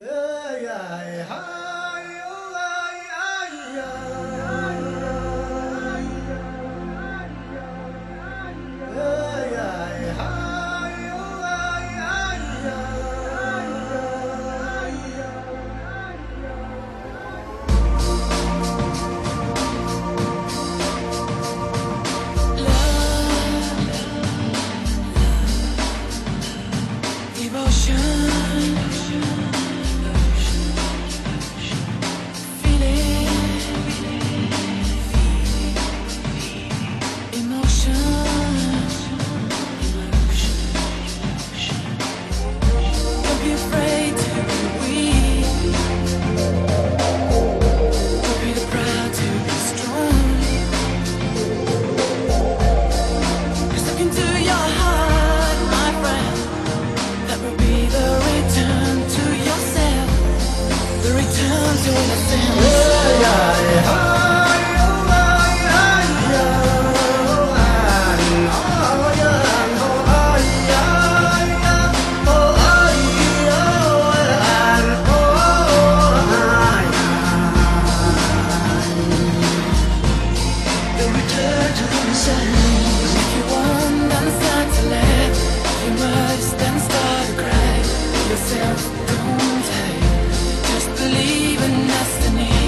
Don't hate, just believe in destiny.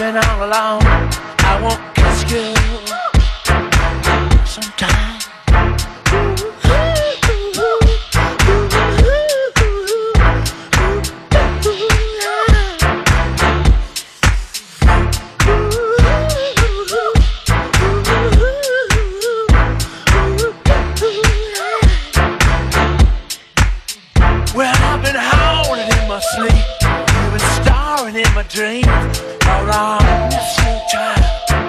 been all alone. I won't kiss you sometime. Well, I've been haunted in my sleep, you've been starring in my dreams. All I miss you, child.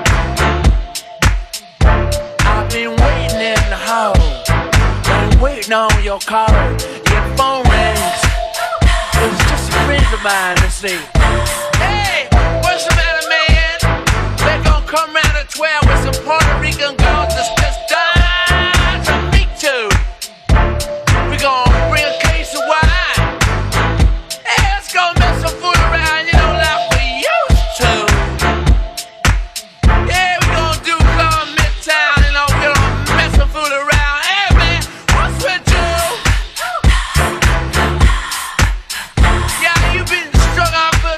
I've been waiting in the hall, been waiting on your call. Your phone rings, it was just a friend of mine to see. Hey, what's the matter, man? They're gonna come round at 12 with some Puerto Rican girls that's just dying to meet you. We gonna bring a case of wine. Hey, let's go mess some food around, you know, like we used to. Yeah, we gonna do Club Midtown, you know, we gonna mess some food around. Hey, man, what's with you? Yeah, you been strung out for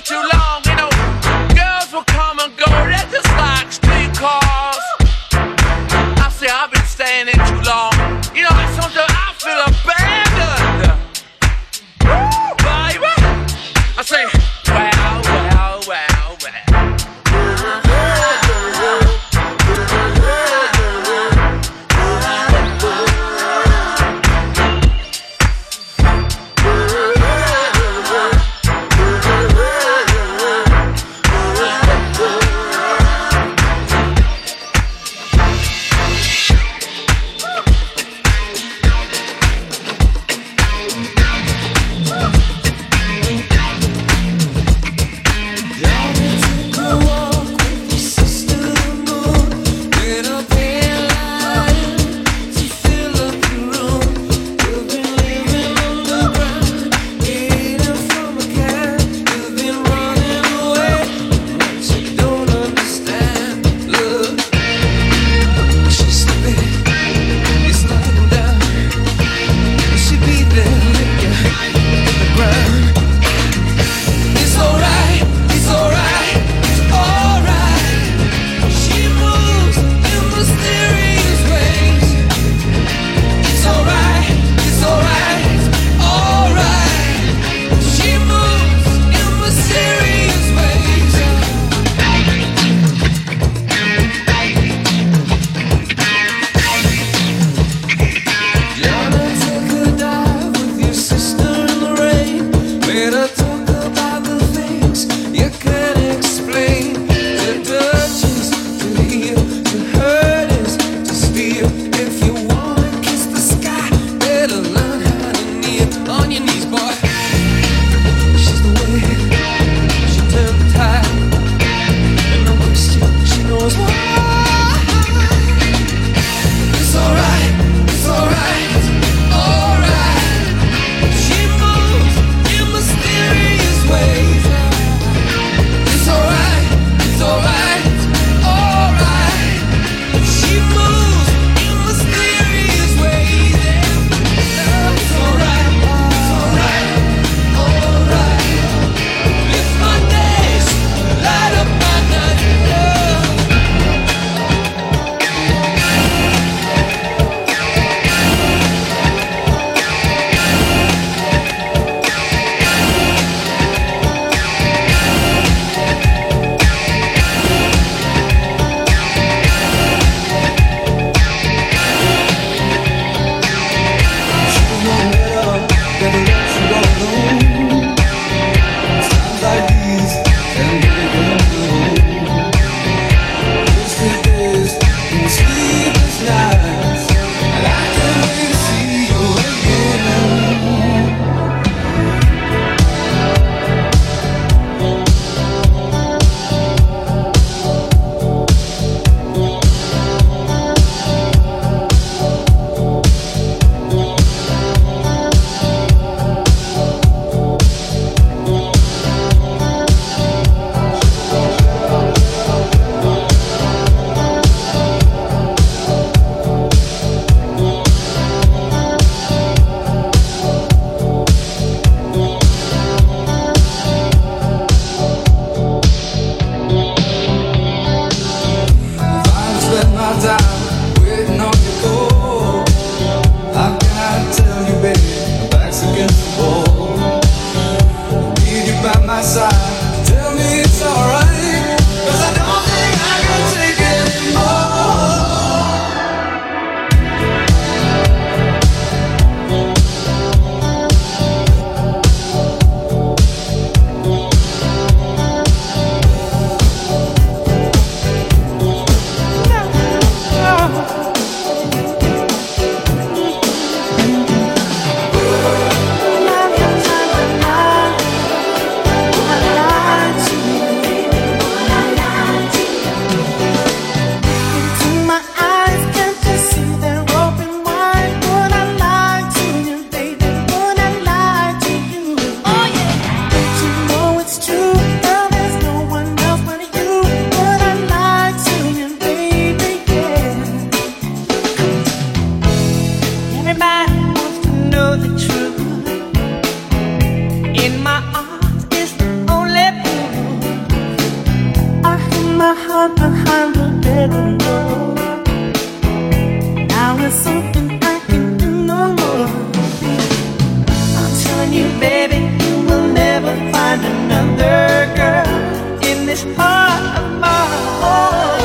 you, baby, you will never find another girl in this heart of mine.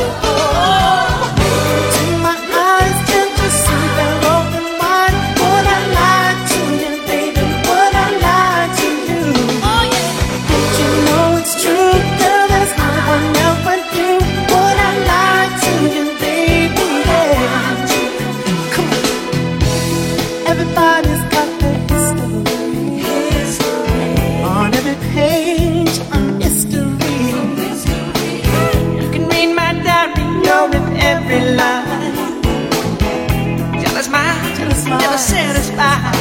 To my eyes, can't you see they're open wide? Would I lie to you, baby? Would I lie to you? Oh yeah. Don't you know it's true, girl? There's no one else but you. Would I lie to you, baby? Yeah. Come on. Everybody's got their history. On every page, a mystery. You can read my diary, know with every line. Jealous mind, never satisfied.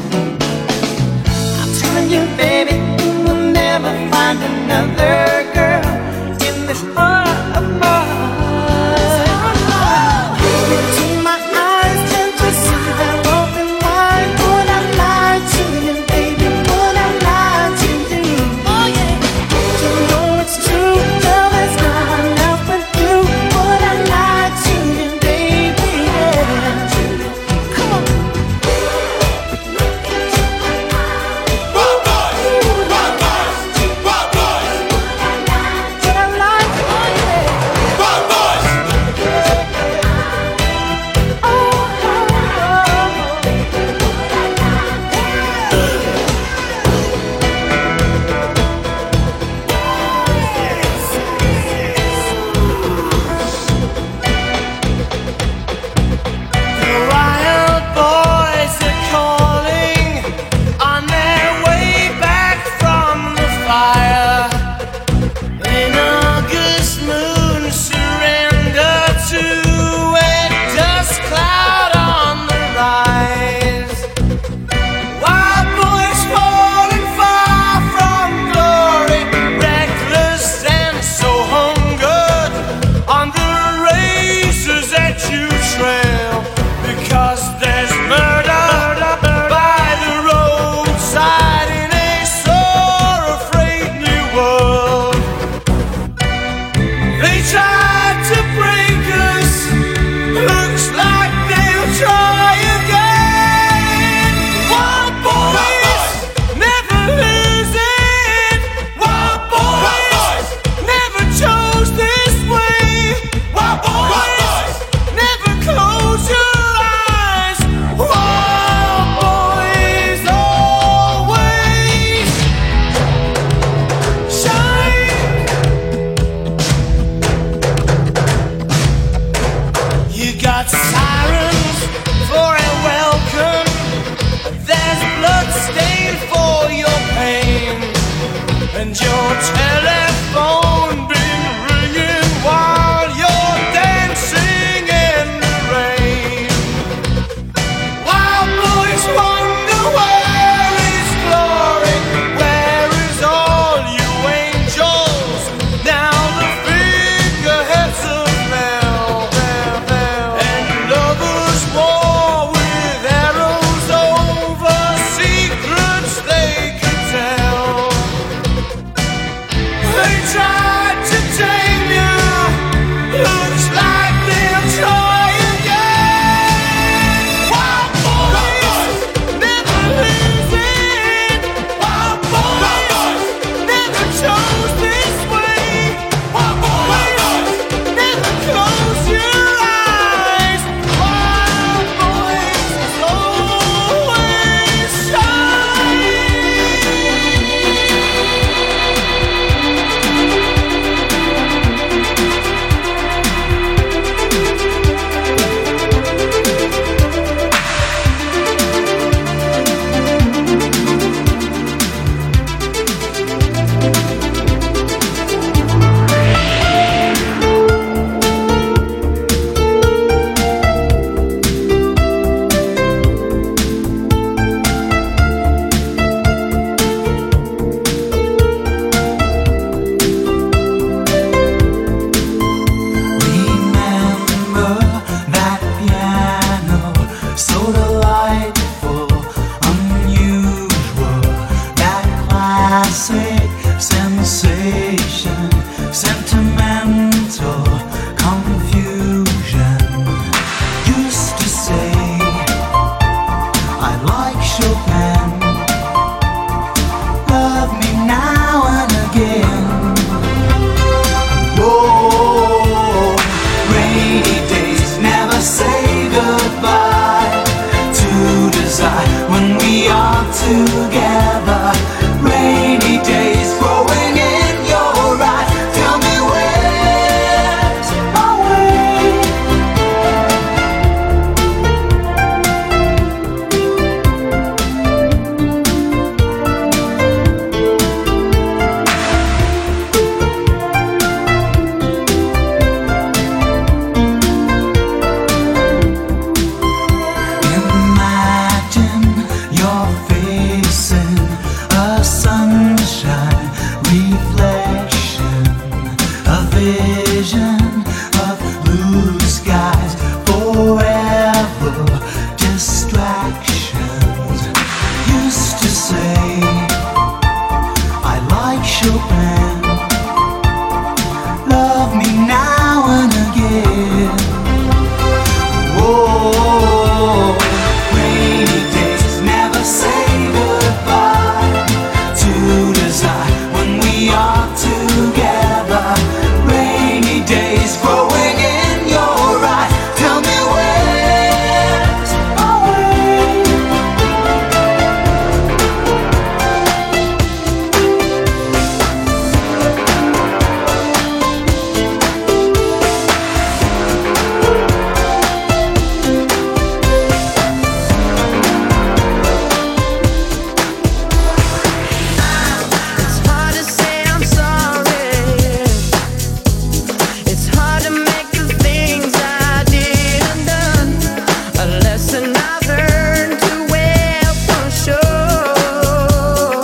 I'm telling you, baby, you will never find another girl in this heart of mine. To my eyes, can't you see they're open wide? Would I lie to you, baby? Would I lie to you? Oh yeah. Don't you know it's true, girl? There's no one else but you. Would I lie to you, baby? Yeah. Come on. Wild boys, wild boys, wild boys, Would I lie? Oh yeah. wild boys. Oh, oh, oh. The wild boys are calling on their way back from the fire. An August moon surrender to a dust cloud on the rise. Wild boys falling far from glory, reckless and so hungered on the razors that you trail. Because there's murder by the roadside in a sore afraid new world. They tried to break us, looks like they'll try again. Wild boys never lose it. Wild boys never chose this way. Wild boys never close your eyes. Wild boys always shine. You got sirens for a welcome. There's blood stained for your pain, and your telephone been ringing while you're dancing in the rain. Wild boys wonder where is glory, where is all you angels? Now the figureheads of hell, and lovers war with arrows over secrets they could tell. They tried to tame you, looks like they'll try again. Wild boys never lose it. Wild boys never chose this way. Wild boys never close your eyes. Wild boys always shine. Remember that piano, so delightful, unusual, that classic sensation, sentimental confusion. Used to say I like Chopin, say I like Chopin. Love me now and again. Oh, rainy days never say goodbye to desire when we are together. Rainy days growing in your eyes. Tell me where's our way? It's hard to say I'm sorry. It's hard to make the things I did undone. A lesson I've learned too well for sure.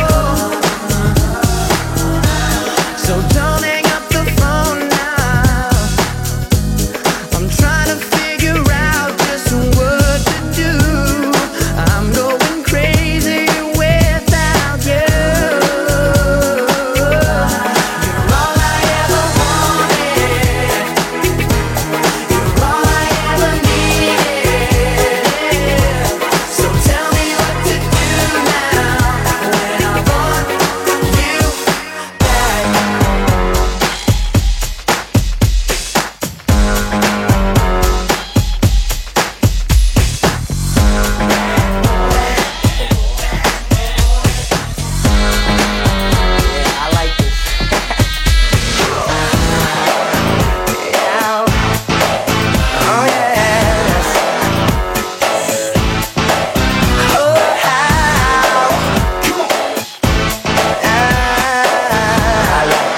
So don't hang up the phone now. I'm trying to figure out just what to do. I'm going crazy without you. You're all I ever wanted. You're all I ever needed. So tell me what to do now when I want you I like this. Yeah. Oh yes. Oh how. I like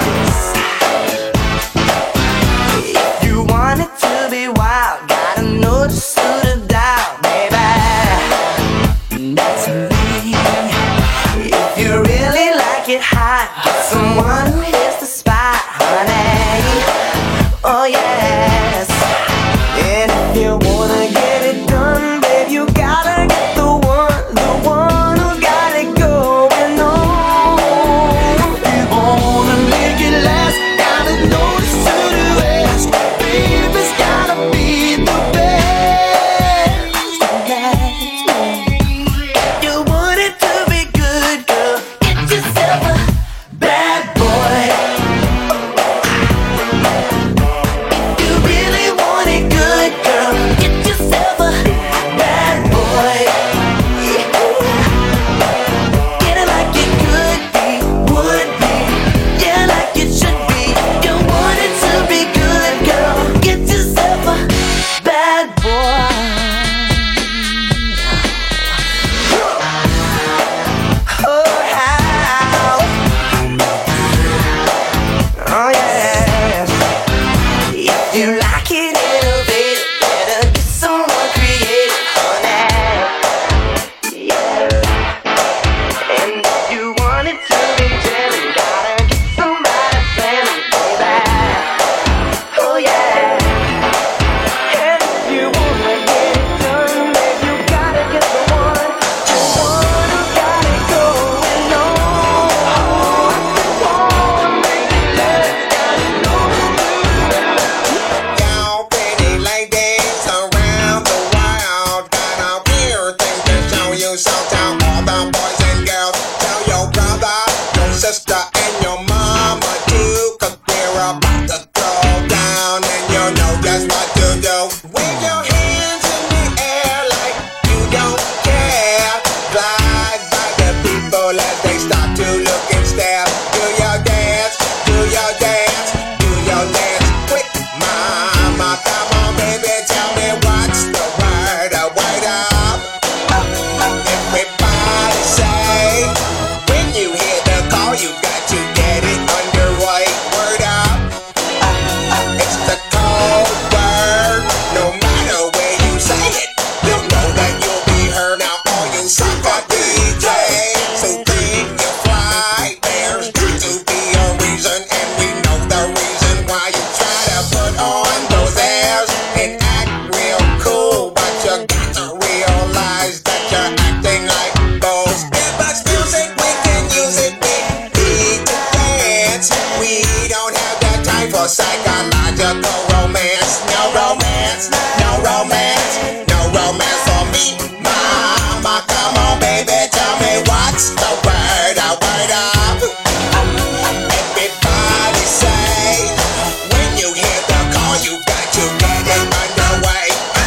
this. If you want it to be wild, gotta know to suit it down, baby. That's me. If you really like it hot, get someone who hits the spot, honey. Oh yes. And if you wanna get it done, babe, you gotta get the one who got it going on. If you wanna make it last, gotta know the suit to ask. Baby's gotta be the best. That's me. You want it to be good, girl, get yourself a bad boy. You really want it good, girl, get yourself a bad boy. Get it like it could be, would be, yeah, like it should be. You want it to be good, girl, get yourself a bad boy. Oh how. Oh yes. If you like it innovative, better get someone creative, honey. Yeah. And if you want it to be jelly, gotta get somebody friendly, baby. Oh yeah. And if you wanna get it done, babe, you gotta get the one who got it going on. Wanna make it last, gotta know the Y'all pretty ladies around the world got a few things to show you. So tell all the boys and girls, tell your brother, your sister, and your mama too, 'cause we're about to throw down and you know just what to do. Wave your hands in the air like you don't care. Glide by the people as they stop to look and stare. Do your dance, do your dance, do your dance quick, mama. Come on, baby, tell me what's the word. Word up. Everybody say, when you hear the call, you got to get it underway. Word up. It's the code word. No matter where you say it, you know that you'll be heard. Now all you sucker DJs, so bring your It's the word up. Everybody say, when you hear the call, you got to get it underway.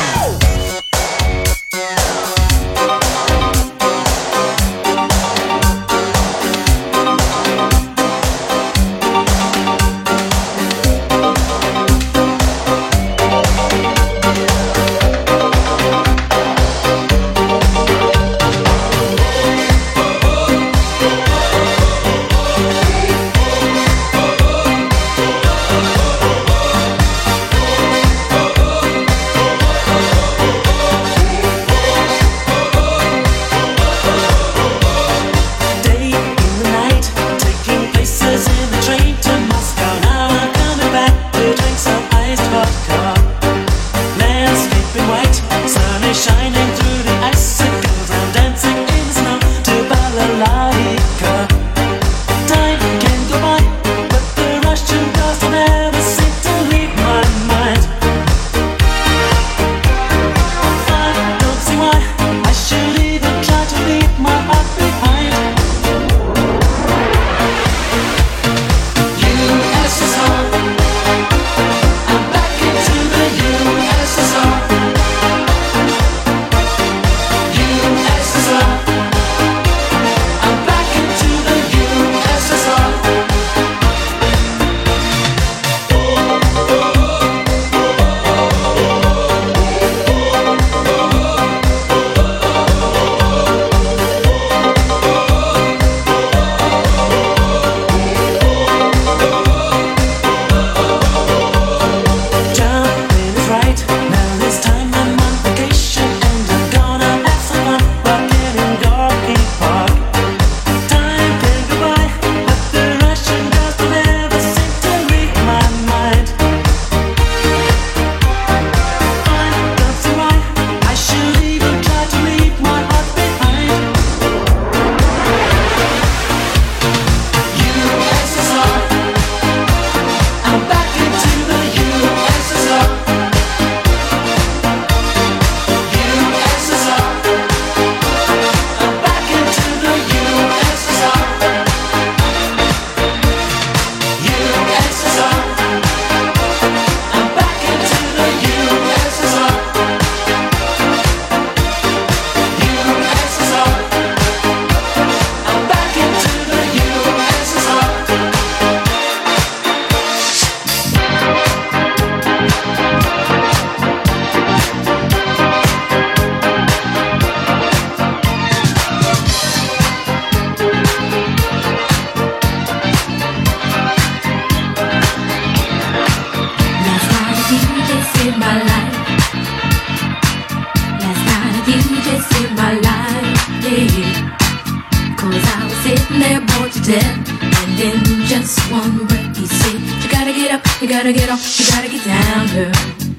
You gotta get off, you gotta get down, girl.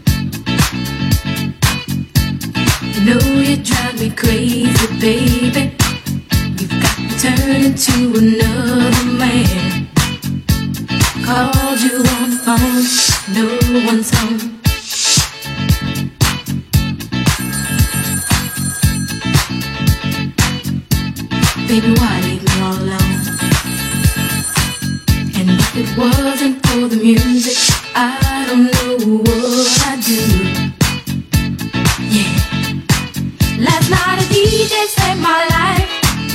You know you drive me crazy, baby. You've got me turning to another man. Called you on the phone, no one's home. Baby, why leave me all alone? And if it wasn't for the music, I don't know what I'd do. Yeah. Last night a DJ saved my life.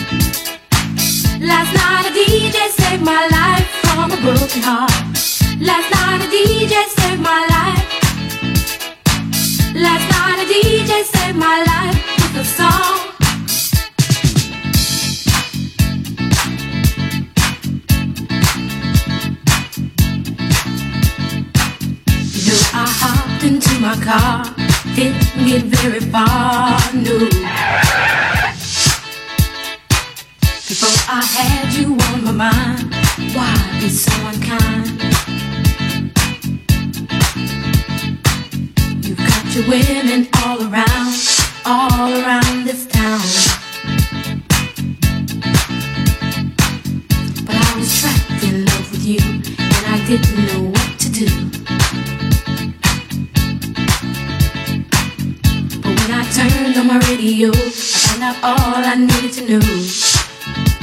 Last night a DJ saved my life from a broken heart. Last night a DJ saved my life. Last night a DJ saved my life with a song. I hopped into my car, didn't get very far, no. Before I had you on my mind, why be so unkind? You've got your women all around this town. But I was trapped in love with you, and I didn't know what to do. But when I turned on my radio, I found out all I needed to know.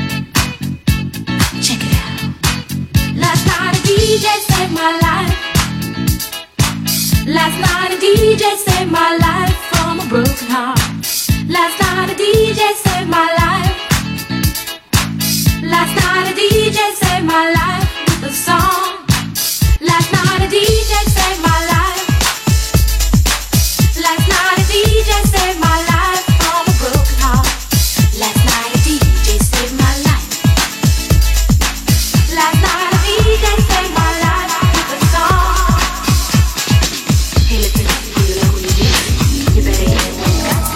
Last night a DJ saved my life from a broken heart. Last night a DJ saved my life. Last night a DJ saved my life with a song. Last night a DJ saved my life. Last night a DJ saved my life from a broken heart. Last night a DJ saved my life. Last night a DJ saved my life with a song. Hey, listen, you know who you is. You better get what you got.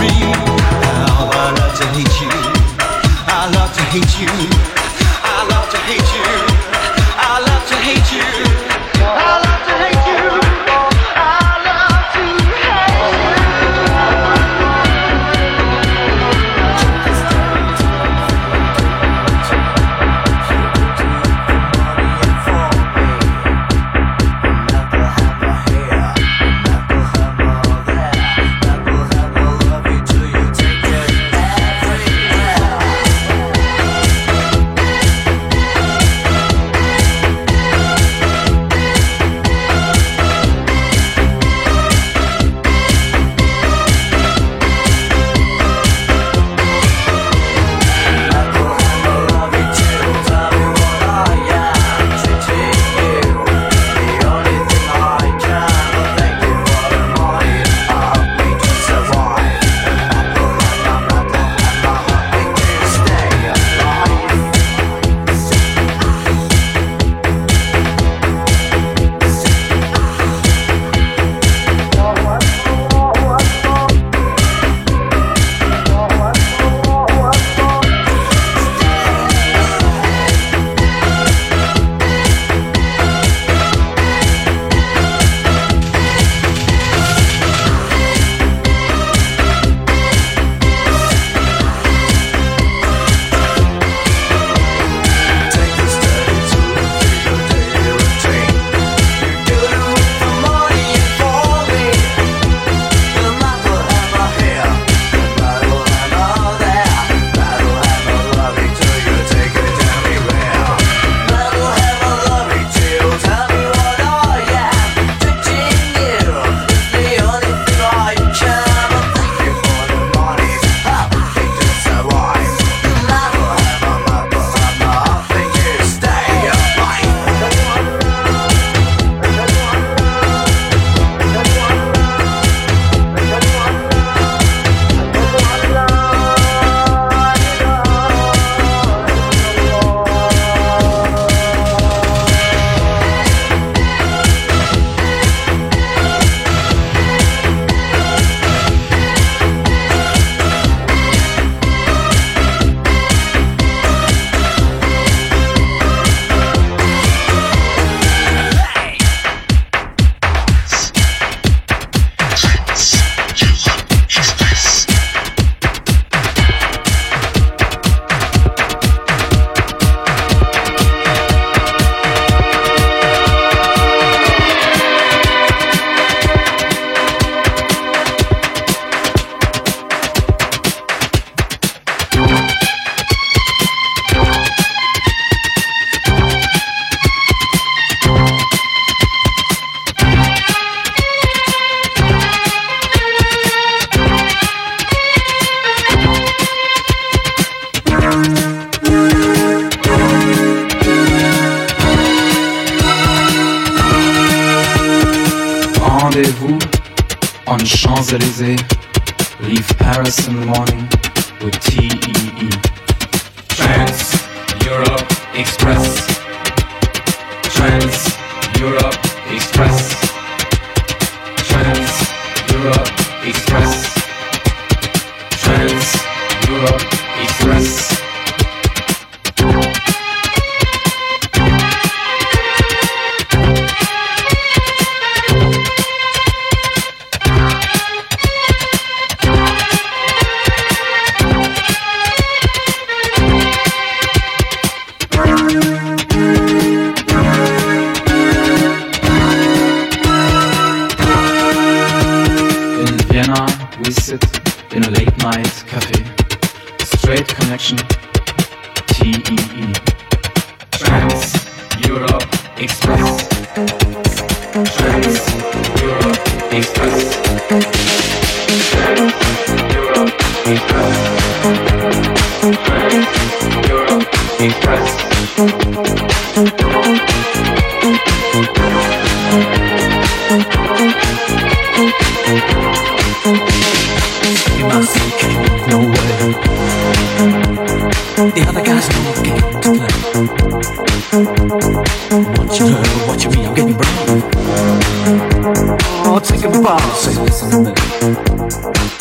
Rendezvous on Champs-Élysées. Leave Paris in the morning with TEE. Trans-Europe Express. Trans-Europe Express. Trans-Europe Express. Trans-Europe Express. In a late night cafe, straight connection, TEE. Trans-Europe Express. Trans-Europe Express. Trans-Europe Express. Trans-Europe Express. My soul came nowhere. The other guys know the game to play. Watching her, watching me, I'm getting brave. Oh, take a bow, say listen to me.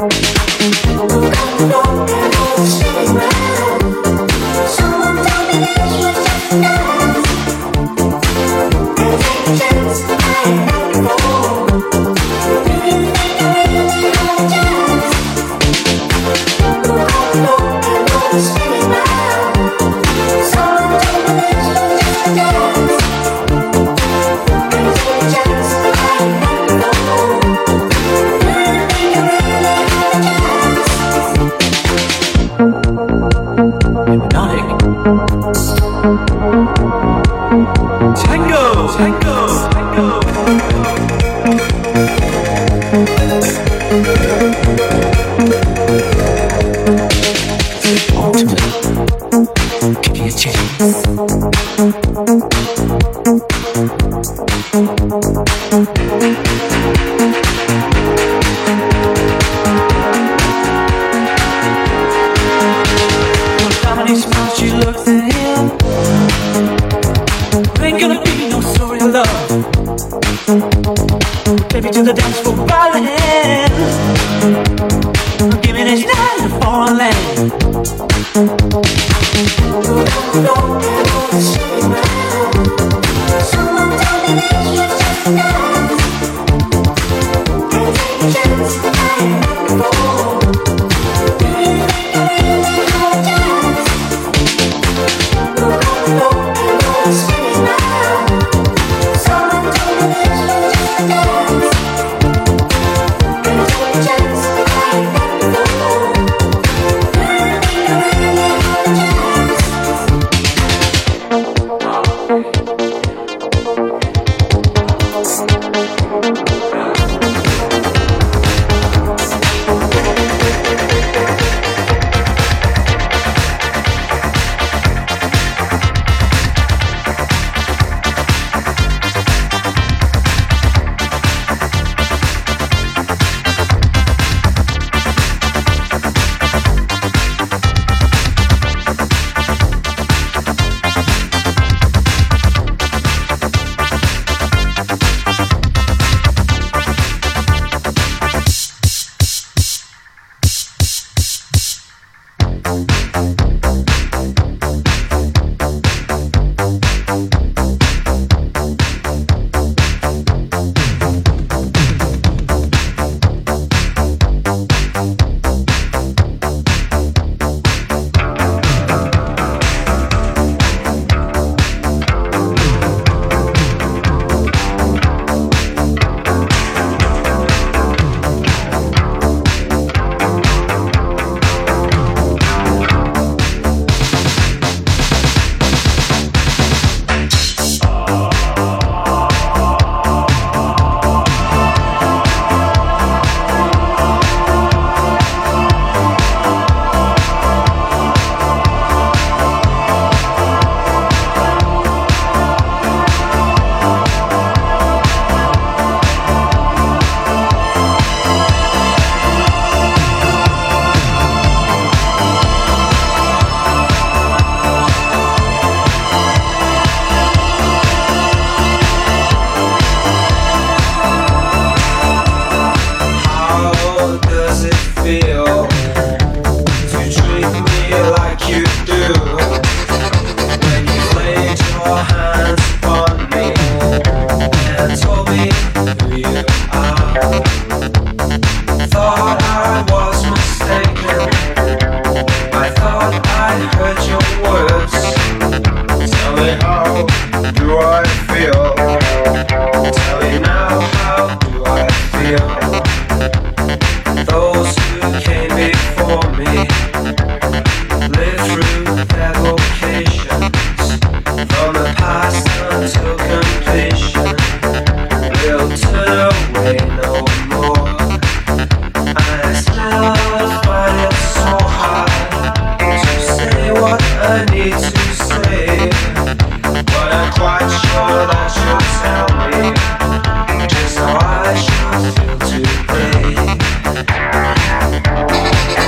Just how I should feel today.